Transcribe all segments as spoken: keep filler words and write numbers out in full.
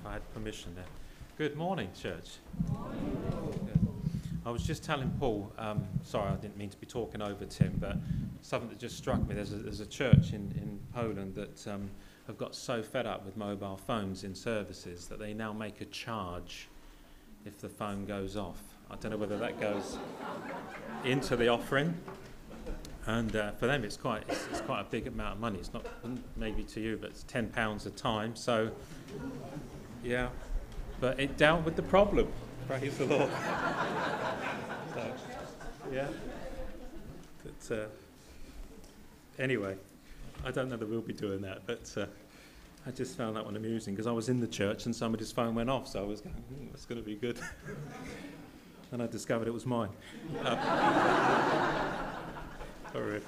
I had permission there. Good morning, church. Good. I was just telling Paul, um, sorry, I didn't mean to be talking over Tim, but something that just struck me. There's a, there's a church in, in Poland that um, have got so fed up with mobile phones in services that they now make a charge if the phone goes off. I don't know whether that goes into the offering. And uh, for them, it's quite it's, it's quite a big amount of money. It's not maybe to you, but it's ten pounds a time. So, yeah, but it dealt with the problem. Praise the Lord. So, yeah. But uh, anyway, I don't know that we'll be doing that, but uh, I just found that one amusing because I was in the church and somebody's phone went off, so I was going, mm, "That's going to be good." And I discovered it was mine. Uh, Sorry.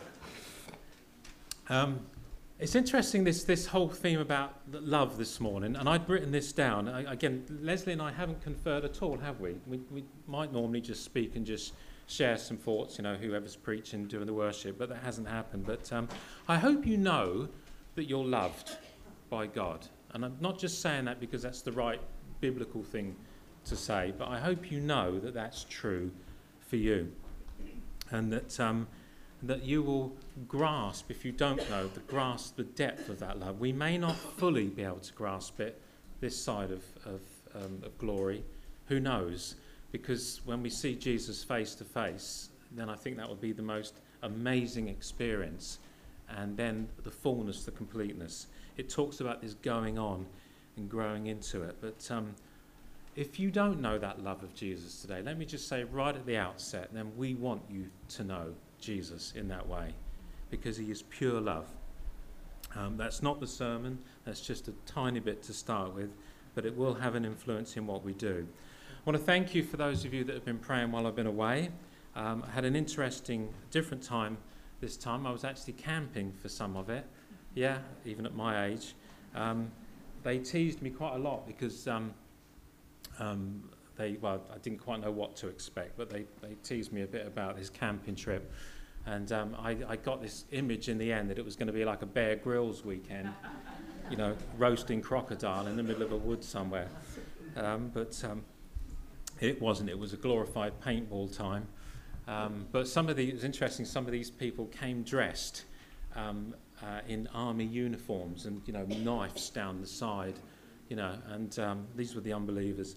Um, it's interesting, this this whole theme about love this morning, and I'd written this down. I, again, Leslie and I haven't conferred at all, have we? we? We might normally just speak and just share some thoughts, you know, whoever's preaching, doing the worship, but that hasn't happened. But um, I hope you know that you're loved by God. And I'm not just saying that because that's the right biblical thing to say, but I hope you know that that's true for you. And that... Um, that you will grasp, if you don't know, the grasp the depth of that love. We may not fully be able to grasp it this side of, of, um, of glory. Who knows? Because when we see Jesus face to face, then I think that would be the most amazing experience. And then the fullness, the completeness. It talks about this going on and growing into it. But um, if you don't know that love of Jesus today, let me just say right at the outset, then we want you to know Jesus in that way, because he is pure love. Um, that's not the sermon, that's just a tiny bit to start with, but it will have an influence in what we do. I want to thank you for those of you that have been praying while I've been away. Um, I had an interesting, different time this time. I was actually camping for some of it, yeah, even at my age. Um, they teased me quite a lot because um, um, They, well, I didn't quite know what to expect, but they, they teased me a bit about this camping trip. And um, I, I got this image in the end that it was going to be like a Bear Grylls weekend, you know, roasting crocodile in the middle of a wood somewhere. Um, but um, it wasn't. It was a glorified paintball time. Um, but some of the, it was interesting, some of these people came dressed um, uh, in army uniforms and, you know, knives down the side, you know, and um, these were the unbelievers.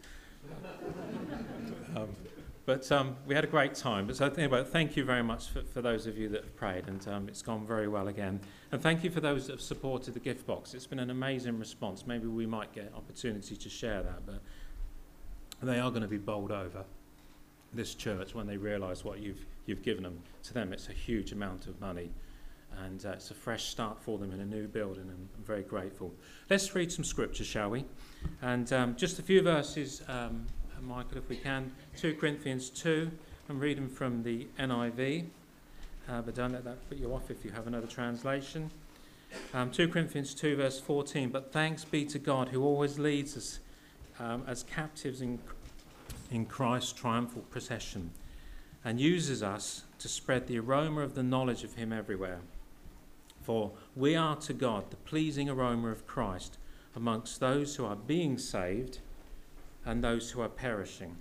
um, but um, we had a great time. But so anyway, thank you very much for, for those of you that have prayed, and um, it's gone very well again. And thank you for those that have supported the gift box. It's been an amazing response. Maybe we might get opportunity to share that, but they are going to be bowled over, this church, when they realise what you've you've given them. To them, it's a huge amount of money, and uh, it's a fresh start for them in a new building, and I'm very grateful. Let's read some scripture, shall we? And um, just a few verses, um, Michael, if we can. two Corinthians two, I'm reading from the N I V, uh, but don't let that put you off if you have another translation. Um, two Corinthians two, verse fourteen, but thanks be to God who always leads us um, as captives in, in Christ's triumphal procession, and uses us to spread the aroma of the knowledge of him everywhere. For we are to God the pleasing aroma of Christ amongst those who are being saved and those who are perishing.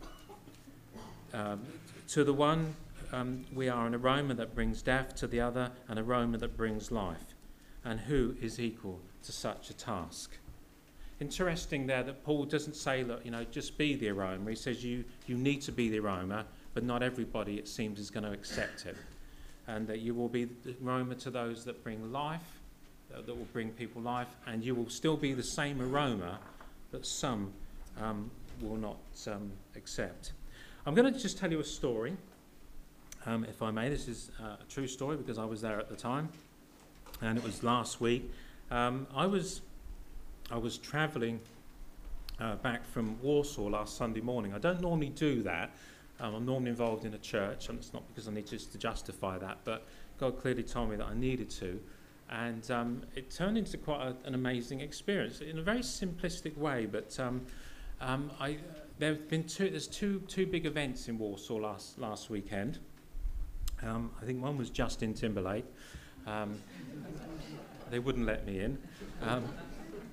Um, to the one um, we are an aroma that brings death, to the other an aroma that brings life. And who is equal to such a task? Interesting there that Paul doesn't say, look, you know, just be the aroma. He says you, you need to be the aroma, but not everybody, it seems, is going to accept it. And that you will be the aroma to those that bring life, that will bring people life, and you will still be the same aroma that some um, will not um, accept. I'm going to just tell you a story, um, if I may. This is uh, a true story because I was there at the time, and it was last week. Um, I was I was travelling uh, back from Warsaw last Sunday morning. I don't normally do that. Um, I'm normally involved in a church, and it's not because I need just to justify that, but God clearly told me that I needed to. And um, it turned into quite a, an amazing experience in a very simplistic way. But um, um, I, there have been two. There's two two big events in Warsaw last last weekend. Um, I think one was Justin Timberlake. Um, they wouldn't let me in. Um,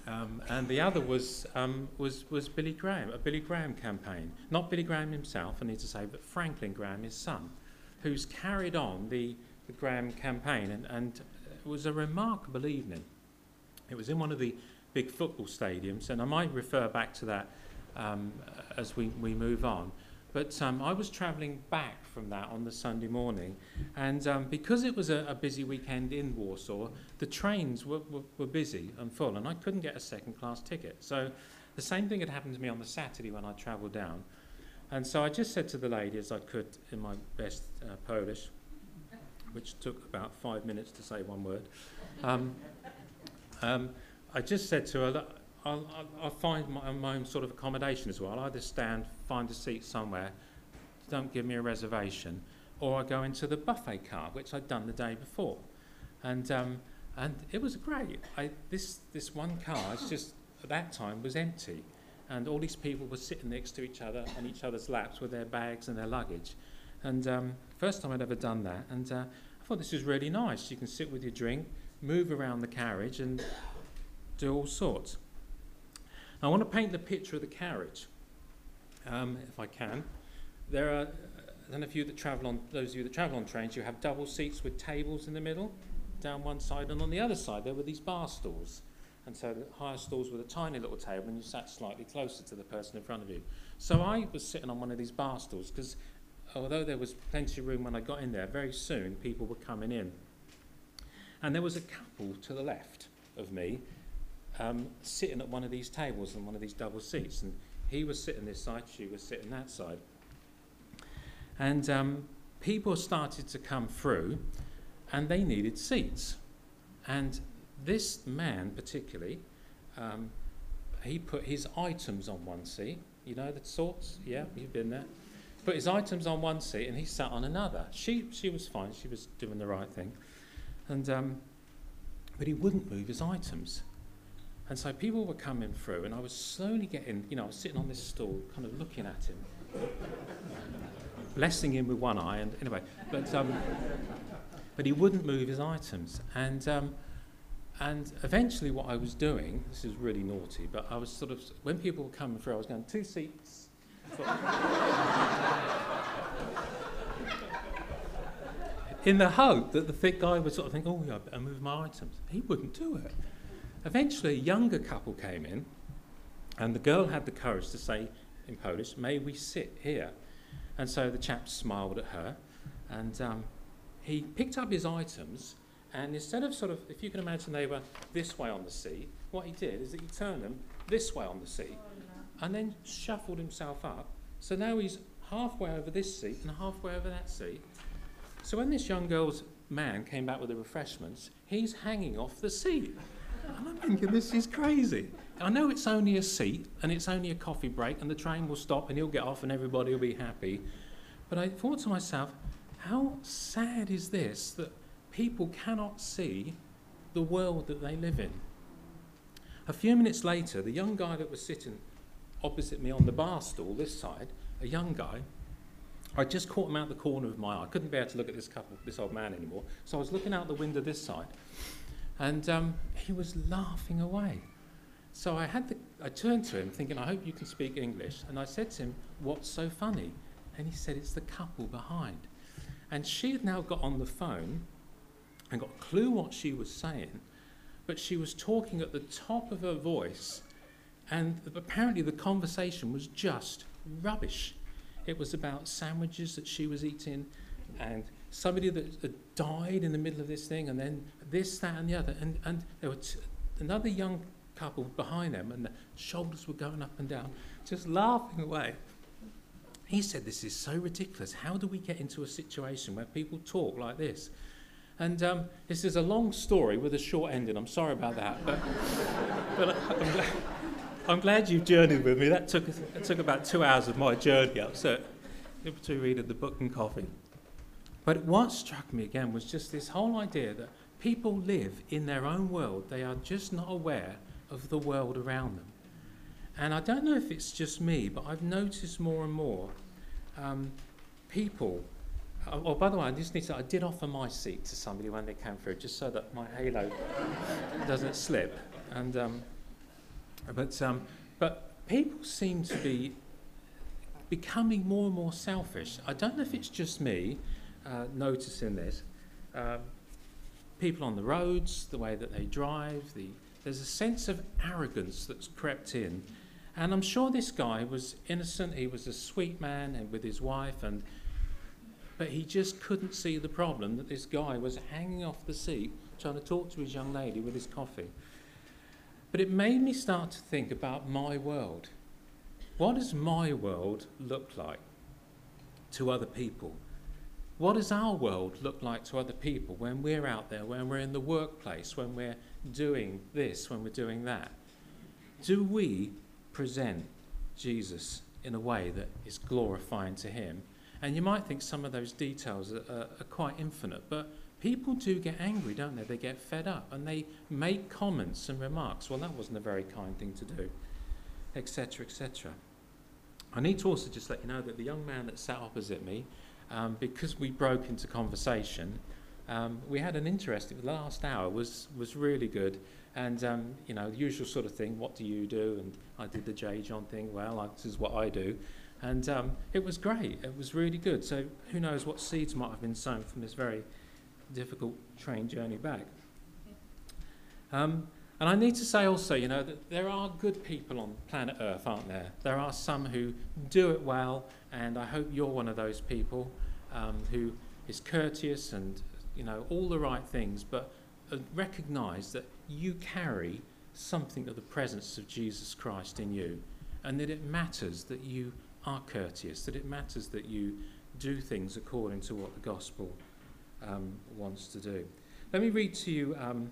Um, and the other was, um, was, was Billy Graham, a Billy Graham campaign. Not Billy Graham himself, I need to say, but Franklin Graham, his son, who's carried on the, the Graham campaign. And, and it was a remarkable evening. It was in one of the big football stadiums, and I might refer back to that um, as we, we move on. But um, I was travelling back from that on the Sunday morning, and um, because it was a, a busy weekend in Warsaw, the trains were, were, were busy and full, and I couldn't get a second-class ticket. So the same thing had happened to me on the Saturday when I travelled down. And so I just said to the lady, as I could in my best uh, Polish, which took about five minutes to say one word, um, um, I just said to her, look, I'll, I'll, I'll find my, my own sort of accommodation as well. I'll either stand, find a seat somewhere, don't give me a reservation, or I go into the buffet car, which I'd done the day before. And um, and it was great. I, this, this one car, it's just, at that time, was empty. And all these people were sitting next to each other on each other's laps with their bags and their luggage. And um, first time I'd ever done that. And uh, I thought this was really nice. You can sit with your drink, move around the carriage, and do all sorts. I want to paint the picture of the carriage, um, if I can. There are, I don't know if you that travel on, those of you that travel on trains, you have double seats with tables in the middle, down one side, and on the other side there were these bar stools. And so the higher stools with a tiny little table, and you sat slightly closer to the person in front of you. So I was sitting on one of these bar stools, because although there was plenty of room when I got in there, very soon people were coming in. And there was a couple to the left of me, Um, sitting at one of these tables on one of these double seats, and he was sitting this side, she was sitting that side. And um, people started to come through, and they needed seats. And this man particularly, um, he put his items on one seat. You know the sorts? Yeah, you've been there. Put his items on one seat, and he sat on another. She, she was fine. She was doing the right thing. And um, but he wouldn't move his items. And so people were coming through, and I was slowly getting, you know, I was sitting on this stool, kind of looking at him, blessing him with one eye, and anyway, but um, but he wouldn't move his items. And um, and eventually what I was doing, this is really naughty, but I was sort of, when people were coming through, I was going, two seats. In the hope that the thick guy would sort of think, oh, yeah, I better move my items. He wouldn't do it. Eventually, a younger couple came in, and the girl had the courage to say in Polish, may we sit here? And so the chap smiled at her, and um, he picked up his items, and instead of sort of, if you can imagine they were this way on the seat, what he did is that he turned them this way on the seat, and then shuffled himself up. So now he's halfway over this seat and halfway over that seat. So when this young girl's man came back with the refreshments, he's hanging off the seat. And I'm thinking, this is crazy. I know it's only a seat, and it's only a coffee break, and the train will stop, and he'll get off, and everybody will be happy. But I thought to myself, how sad is this, that people cannot see the world that they live in? A few minutes later, the young guy that was sitting opposite me on the bar stool, this side, a young guy, I just caught him out the corner of my eye. I couldn't bear to look at this couple, this old man anymore, so I was looking out the window this side. And um, he was laughing away. So I had the, I turned to him thinking, I hope you can speak English. And I said to him, what's so funny? And he said, it's the couple behind. And she had now got on the phone and got a clue what she was saying, but she was talking at the top of her voice, and apparently the conversation was just rubbish. It was about sandwiches that she was eating, and somebody that had died in the middle of this thing, and then this, that, and the other. And, and there were t- another young couple behind them, and the shoulders were going up and down, just laughing away. He said, this is so ridiculous. How do we get into a situation where people talk like this? And um, this is a long story with a short ending. I'm sorry about that. But, but I'm, glad, I'm glad you've journeyed with me. That took, that took about two hours of my journey up, so between reading the book and coffee. But what struck me again was just this whole idea that people live in their own world. They are just not aware of the world around them. And I don't know if it's just me, but I've noticed more and more um, people. Oh, oh, by the way, I just need to say, I did offer my seat to somebody when they came through, just so that my halo doesn't slip. And um, But, um, but people seem to be becoming more and more selfish. I don't know if it's just me uh, noticing this. Um, people on the roads, the way that they drive, the, there's a sense of arrogance that's crept in. And I'm sure this guy was innocent. He was a sweet man and with his wife, and but he just couldn't see the problem that this guy was hanging off the seat trying to talk to his young lady with his coffee. But it made me start to think about my world. What does my world look like to other people? What does our world look like to other people when we're out there, when we're in the workplace, when we're doing this, when we're doing that? Do we present Jesus in a way that is glorifying to him? And you might think some of those details are, are, are quite infinite, but people do get angry, don't they? They get fed up and they make comments and remarks. Well, that wasn't a very kind thing to do, et cetera, et cetera. I need to also just let you know that the young man that sat opposite me, um, because we broke into conversation, um, we had an interesting, the last hour was, was really good. And, um, you know, the usual sort of thing, what do you do? And I did the J. John thing, well, I, this is what I do. And um, it was great. It was really good. So who knows what seeds might have been sown from this very difficult train journey back. Um, and I need to say also, you know, that there are good people on planet Earth, aren't there? There are some who do it well, and I hope you're one of those people um, who is courteous and, you know, all the right things, but uh, recognise that you carry something of the presence of Jesus Christ in you, and that it matters that you are courteous, that it matters that you do things according to what the gospel um, wants to do. Let me read to you um,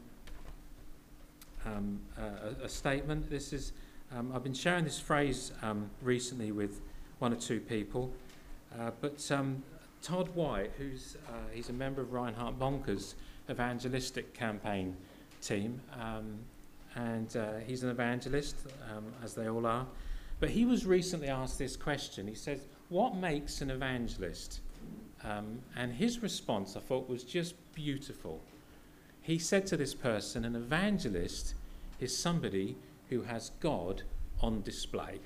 um, a, a statement. This is, um, I've been sharing this phrase um, recently with one or two people, uh, but um, Todd White, who's uh, he's a member of Reinhard Bonnke's evangelistic campaign team, um, and uh, he's an evangelist, um, as they all are. But he was recently asked this question. He says, what makes an evangelist? Um, and his response, I thought, was just beautiful. He said to this person, an evangelist is somebody who has God on display.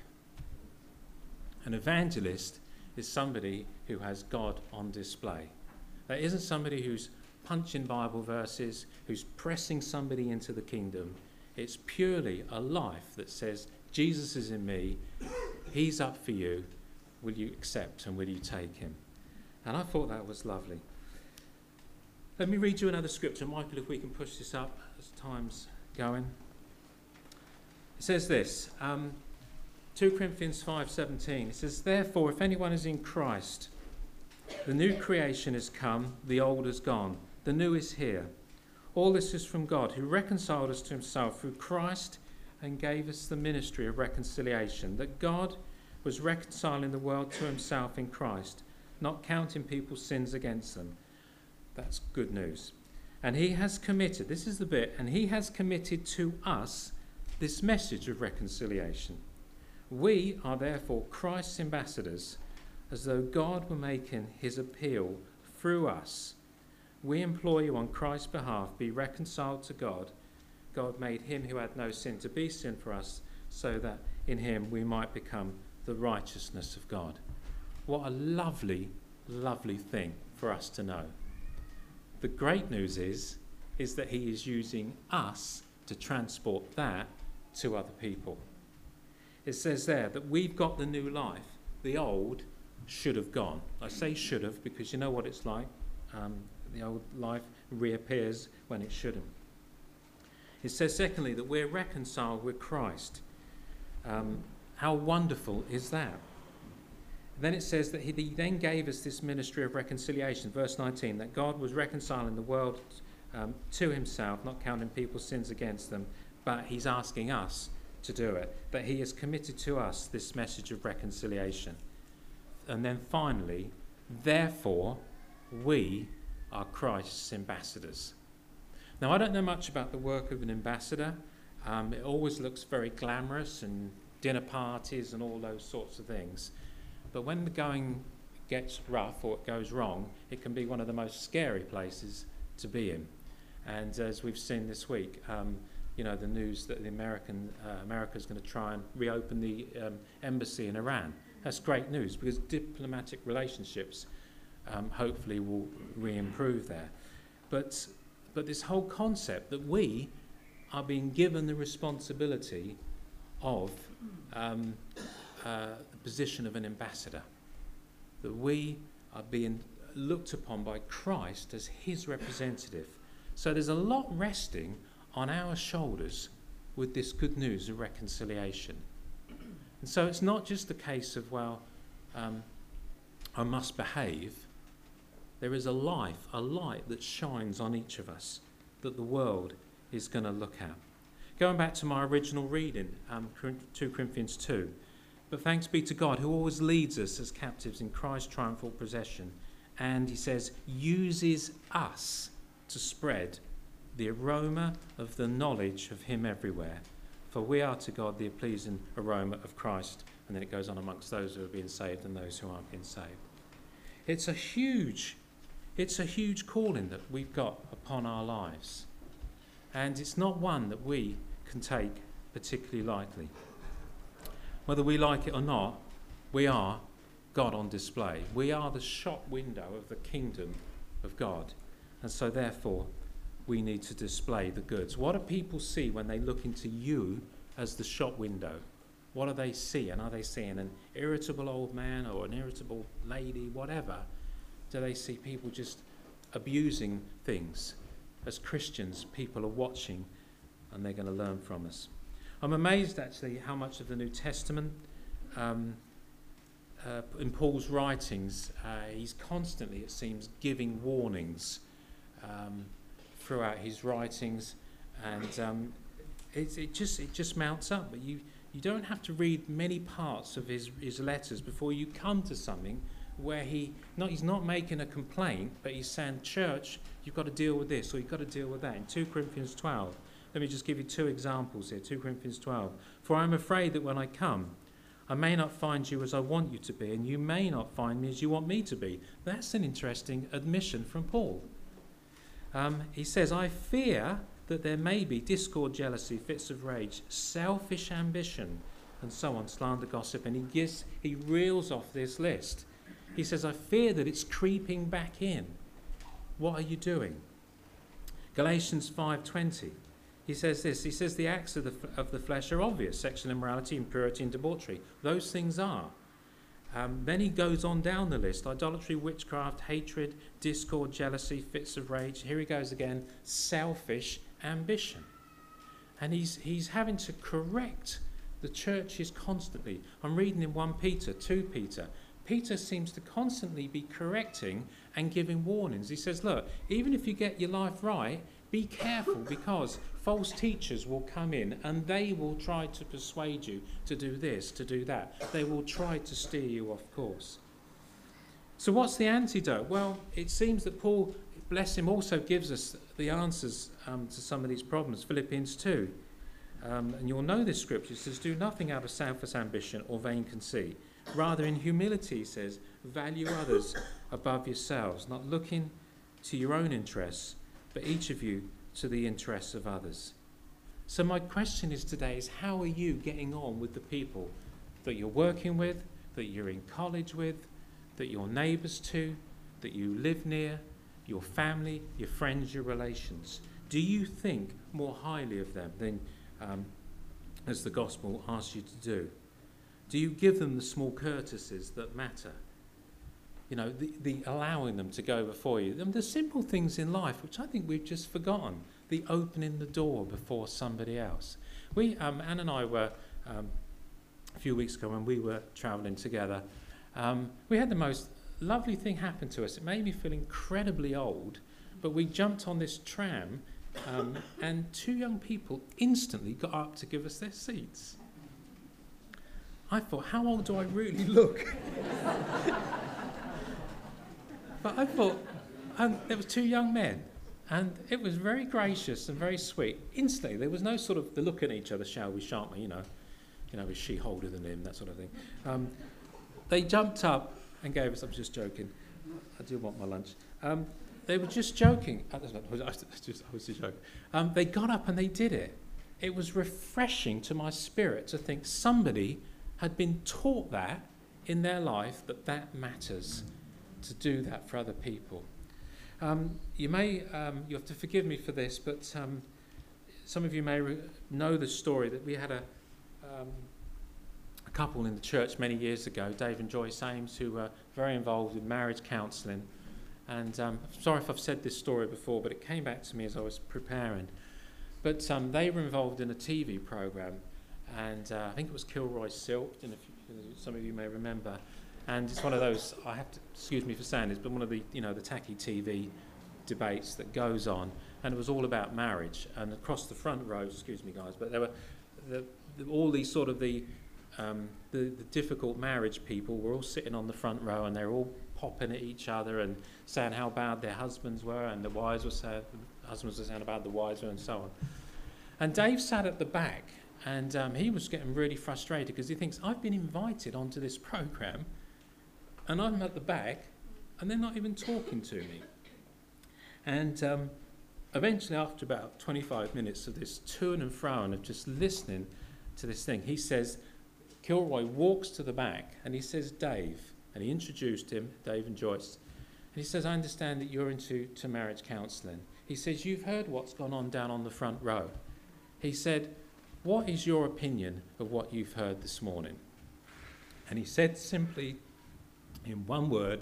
An evangelist is somebody who has God on display. That isn't somebody who's punching Bible verses, who's pressing somebody into the kingdom. It's purely a life that says, Jesus is in me, he's up for you, will you accept and will you take him? And I thought that was lovely. Let me read you another scripture. Michael, if we can push this up as time's going. It says this, um, two Corinthians five seventeen. It says, therefore, if anyone is in Christ, the new creation has come, the old is gone, the new is here. All this is from God, who reconciled us to himself through Christ and gave us the ministry of reconciliation, that God was reconciling the world to himself in Christ, not counting people's sins against them. That's good news. And he has committed, this is the bit, and he has committed to us this message of reconciliation. We are therefore Christ's ambassadors, as though God were making his appeal through us. We implore you on Christ's behalf, be reconciled to God. God made him who had no sin to be sin for us, so that in him we might become the righteousness of God. What a lovely, lovely thing for us to know. The great news is, is that he is using us to transport that to other people. It says there that we've got the new life. The old should have gone. I say should have because you know what it's like. Um, the old life reappears when it shouldn't. It says, secondly, that we're reconciled with Christ. Um, how wonderful is that? Then it says that he, he then gave us this ministry of reconciliation. Verse nineteen, that God was reconciling the world um, to himself, not counting people's sins against them, but he's asking us to do it. That he has committed to us this message of reconciliation. And then finally, therefore, we are Christ's ambassadors. Now, I don't know much about the work of an ambassador. Um, it always looks very glamorous and dinner parties and all those sorts of things. But when the going gets rough or it goes wrong, it can be one of the most scary places to be in. And as we've seen this week, um, you know, the news that the American uh, America is going to try and reopen the um, embassy in Iran. That's great news because diplomatic relationships um, hopefully will re-improve there. But but this whole concept that we are being given the responsibility of um, uh, the position of an ambassador, that we are being looked upon by Christ as his representative. So there's a lot resting on our shoulders with this good news of reconciliation. And so it's not just a case of, well, um, I must behave. There is a life, a light that shines on each of us that the world is going to look at. Going back to my original reading, um, two Corinthians two, but thanks be to God who always leads us as captives in Christ's triumphal procession, and he says, uses us to spread the aroma of the knowledge of him everywhere. For we are to God the pleasing aroma of Christ. And then it goes on amongst those who are being saved and those who aren't being saved. It's a huge, it's a huge calling that we've got upon our lives. And it's not one that we can take particularly lightly. Whether we like it or not, we are God on display. We are the shop window of the kingdom of God. And so therefore, we need to display the goods. What do people see when they look into you as the shop window? What do they see? And are they seeing an irritable old man or an irritable lady, whatever? Do they see people just abusing things? As Christians, people are watching and they're going to learn from us. I'm amazed actually how much of the New Testament, um, uh, in Paul's writings, uh, he's constantly, it seems, giving warnings um, throughout his writings, and um, it, it just it just mounts up. But you you don't have to read many parts of his his letters before you come to something where he not he's not making a complaint, but he's saying, church, you've got to deal with this or you've got to deal with that. In two Corinthians twelve, let me just give you two examples here. two Corinthians twelve. For I am afraid that when I come, I may not find you as I want you to be, and you may not find me as you want me to be. That's an interesting admission from Paul. Um, he says, I fear that there may be discord, jealousy, fits of rage, selfish ambition, and so on, slander, gossip. And he gives, he reels off this list. He says, I fear that it's creeping back in. What are you doing? Galatians five twenty. He says this. He says the acts of the, of the flesh are obvious. Sexual immorality, impurity, and debauchery. Those things are. Um, then he goes on down the list. Idolatry, witchcraft, hatred, discord, jealousy, fits of rage. Here he goes again. Selfish ambition. And he's he's having to correct the churches constantly. I'm reading in First Peter, Second Peter. Peter seems to constantly be correcting and giving warnings. He says, look, even if you get your life right, be careful, because false teachers will come in and they will try to persuade you to do this, to do that. They will try to steer you off course. So what's the antidote? Well, it seems that Paul, bless him, also gives us the answers um, to some of these problems. Philippians two. Um, and you'll know this scripture. It says, do nothing out of selfish ambition or vain conceit. Rather, in humility, he says, value others above yourselves, not looking to your own interests, but each of you to the interests of others. So my question is today is, how are you getting on with the people that you're working with, that you're in college with, that you're neighbours to, that you live near, your family, your friends, your relations? Do you think more highly of them than um, as the gospel asks you to do? Do you give them the small courtesies that matter? You know, the, the allowing them to go before you. And the simple things in life, which I think we've just forgotten. The opening the door before somebody else. We, um, Anne and I were, um, a few weeks ago when we were travelling together, um, we had the most lovely thing happen to us. It made me feel incredibly old, but we jumped on this tram um, and two young people instantly got up to give us their seats. I thought, how old do I really look? But I thought, and there was two young men, and it was very gracious and very sweet. Instantly, there was no sort of the look at each other, shall we, shan't we, you know, you know, is she older than him, that sort of thing. Um, they jumped up and gave us, I'm just joking, I do want my lunch. Um, they were just joking, I was just, I was just joking. Um, they got up and they did it. it was refreshing to my spirit to think somebody had been taught that in their life, that that matters, to do that for other people. Um, you may, um, you have to forgive me for this, but um, some of you may re- know the story that we had a, um, a couple in the church many years ago, Dave and Joyce Ames, who were very involved in marriage counselling. And um, sorry if I've said this story before, but it came back to me as I was preparing. But um, they were involved in a T V programme, and uh, I think it was Kilroy Silk, and if you, some of you may remember. And it's one of those, I have to, excuse me for saying this, but one of the, you know, the tacky T V debates that goes on, and it was all about marriage. And across the front row, excuse me guys, but there were the, the, all these sort of the, um, the the difficult marriage people were all sitting on the front row, and they're all popping at each other and saying how bad their husbands were, and the wives were saying, the husbands were saying about the wives were, and so on. And Dave sat at the back, and um, he was getting really frustrated because he thinks, I've been invited onto this programme, and I'm at the back, and they're not even talking to me. And um, eventually, after about twenty-five minutes of this to and fro and of just listening to this thing, he says, Kilroy walks to the back, and he says, Dave, and he introduced him, Dave and Joyce, and he says, I understand that you're into to marriage counselling. He says, you've heard what's gone on down on the front row. He said, what is your opinion of what you've heard this morning? And he said simply, in one word,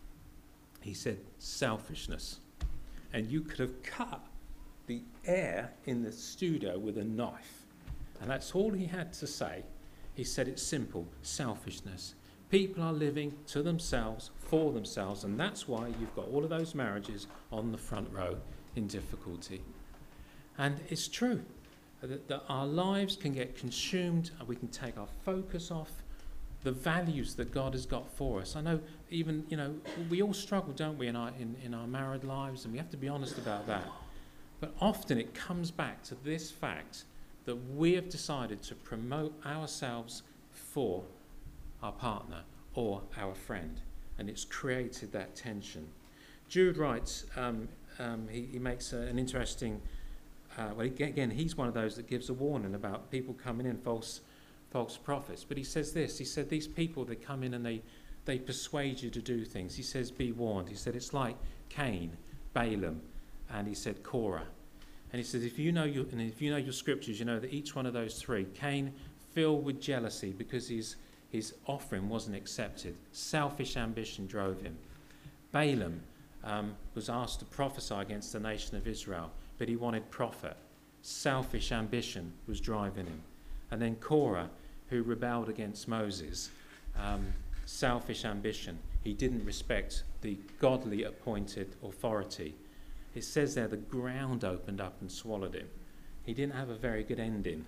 he said, selfishness. And you could have cut the air in the studio with a knife. And that's all he had to say. He said it's simple, selfishness. People are living to themselves, for themselves, and that's why you've got all of those marriages on the front row in difficulty. And it's true that, that our lives can get consumed, and we can take our focus off the values that God has got for us. I know even, you know, we all struggle, don't we, in our, in, in our married lives, and we have to be honest about that. But often it comes back to this fact that we have decided to promote ourselves for our partner or our friend, and it's created that tension. Jude writes, um, um, he, he makes a, an interesting, uh, well, again, he's one of those that gives a warning about people coming in, false false prophets. But he says this, he said, these people, they come in and they, they persuade you to do things. He says, be warned. He said, it's like Cain, Balaam, and he said, Korah. And he says, if you know your, and if you know your scriptures, you know that each one of those three, Cain filled with jealousy because his, his offering wasn't accepted. Selfish ambition drove him. Balaam um, was asked to prophesy against the nation of Israel, but he wanted profit. Selfish ambition was driving him. And then Korah, who rebelled against Moses, um, selfish ambition. He didn't respect the godly appointed authority. It says there the ground opened up and swallowed him. He didn't have a very good ending.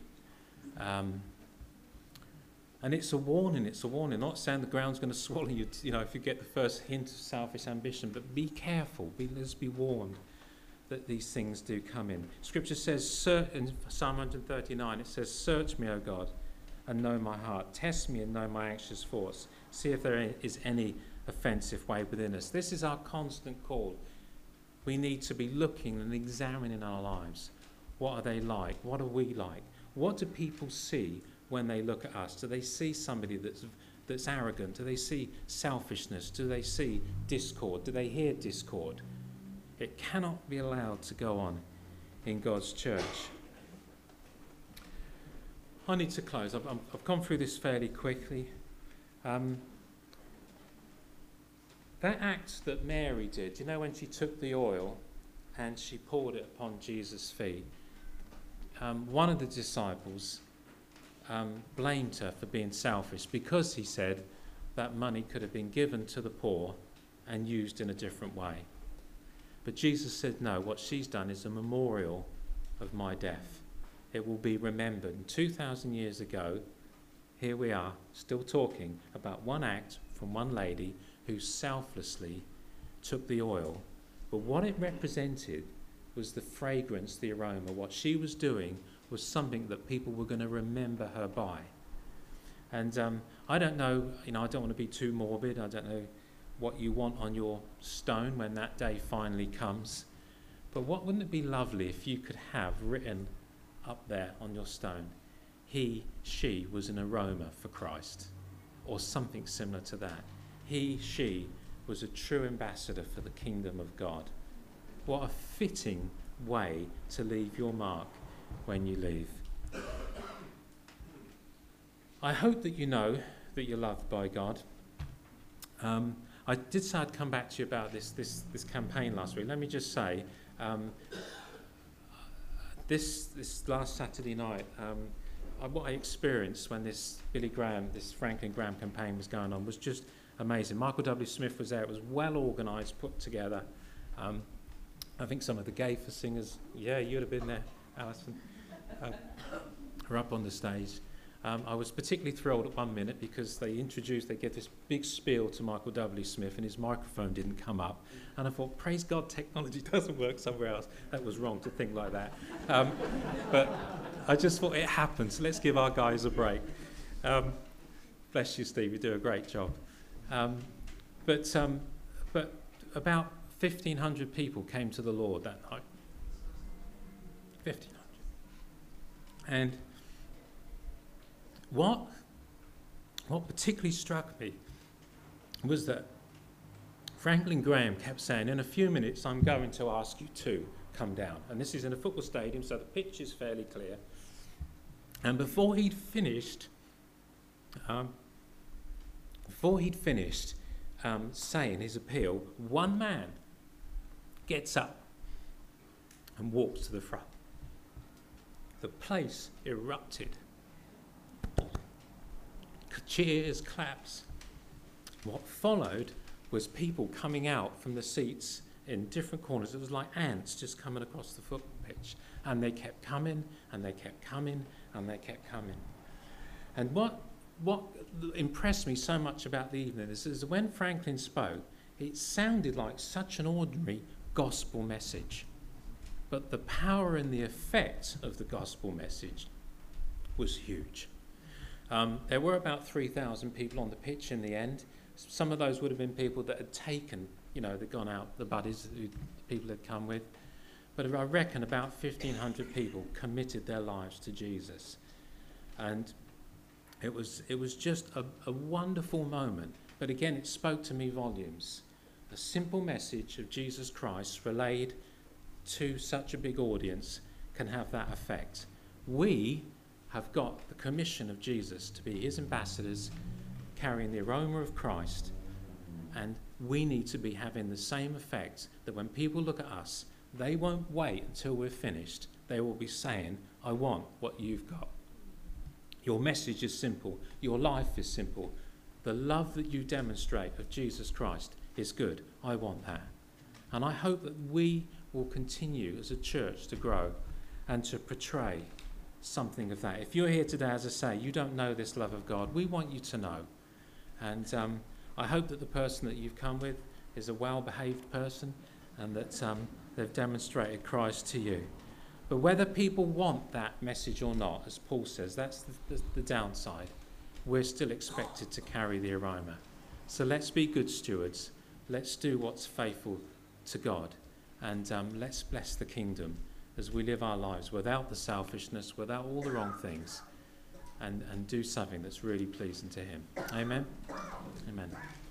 Um, and it's a warning, it's a warning. Not saying the ground's going to swallow you, you know, if you get the first hint of selfish ambition, but be careful, be, let's be warned that these things do come in. Scripture says, in Psalm one thirty-nine, it says, search me, O God, and know my heart. Test me and know my anxious thoughts. See if there is any offensive way within us. This is our constant call. We need to be looking and examining our lives. What are they like? What are we like? What do people see when they look at us? Do they see somebody that's that's arrogant? Do they see selfishness? Do they see discord? Do they hear discord? It cannot be allowed to go on in God's church. I need to close. I've, I've gone through this fairly quickly. Um, that act that Mary did, you know, when she took the oil and she poured it upon Jesus' feet, um, one of the disciples um, blamed her for being selfish because he said that money could have been given to the poor and used in a different way. But Jesus said, no, what she's done is a memorial of my death. It will be remembered. And two thousand years ago, here we are, still talking about one act from one lady who selflessly took the oil. But what it represented was the fragrance, the aroma. What she was doing was something that people were going to remember her by. And um, I don't know, you know, I don't want to be too morbid. I don't know what you want on your stone when that day finally comes. But what wouldn't it be lovely if you could have written up there on your stone, he, she was an aroma for Christ, or something similar to that. He, she was a true ambassador for the kingdom of God. What a fitting way to leave your mark when you leave. I hope that you know that you're loved by God. Um, I did say I'd come back to you about this this, this campaign last week. Let me just say, um, this this last Saturday night, um, I, what I experienced when this Billy Graham, this Franklin Graham campaign was going on was just amazing. Michael W. Smith was there. It was well organised, put together. Um, I think some of the Gayfer singers, yeah, you'd have been there, Alison, uh, are up on the stage. Um, I was particularly thrilled at one minute because they introduced, they gave this big spiel to Michael W. Smith and his microphone didn't come up. And I thought, praise God, technology doesn't work somewhere else. That was wrong to think like that. Um, but I just thought it happened, so let's give our guys a break. Um, bless you, Steve, you do a great job. Um, but, um, but about fifteen hundred people came to the Lord that night. fifteen hundred. And What, what particularly struck me was that Franklin Graham kept saying, in a few minutes I'm going to ask you to come down. And this is in a football stadium, so the pitch is fairly clear. And before he'd finished, um, before he'd finished um, saying his appeal, one man gets up and walks to the front. The place erupted. Cheers, claps. What followed was people coming out from the seats in different corners. It was like ants just coming across the football pitch. And they kept coming, and they kept coming, and they kept coming. And what, what impressed me so much about the evening is, is when Franklin spoke, it sounded like such an ordinary gospel message. But the power and the effect of the gospel message was huge. Um, there were about three thousand people on the pitch in the end. Some of those would have been people that had taken, you know, they'd gone out, the buddies, who people had come with. But I reckon about fifteen hundred people committed their lives to Jesus. And it was, it was just a, a wonderful moment. But again, it spoke to me volumes. A simple message of Jesus Christ relayed to such a big audience can have that effect. We have got the commission of Jesus to be his ambassadors, carrying the aroma of Christ, and we need to be having the same effect that when people look at us, they won't wait until we're finished. They will be saying, I want what you've got. Your message is simple. Your life is simple. The love that you demonstrate of Jesus Christ is good. I want that. And I hope that we will continue as a church to grow and to portray something of that. If you're here today, as I say, you don't know this love of God, we want you to know. And um, I hope that the person that you've come with is a well-behaved person and that um, they've demonstrated Christ to you. But whether people want that message or not, as Paul says, that's the, the, the downside. We're still expected to carry the aroma. So let's be good stewards. Let's do what's faithful to God. And um, let's bless the kingdom as we live our lives without the selfishness, without all the wrong things, and, and do something that's really pleasing to him. Amen? Amen.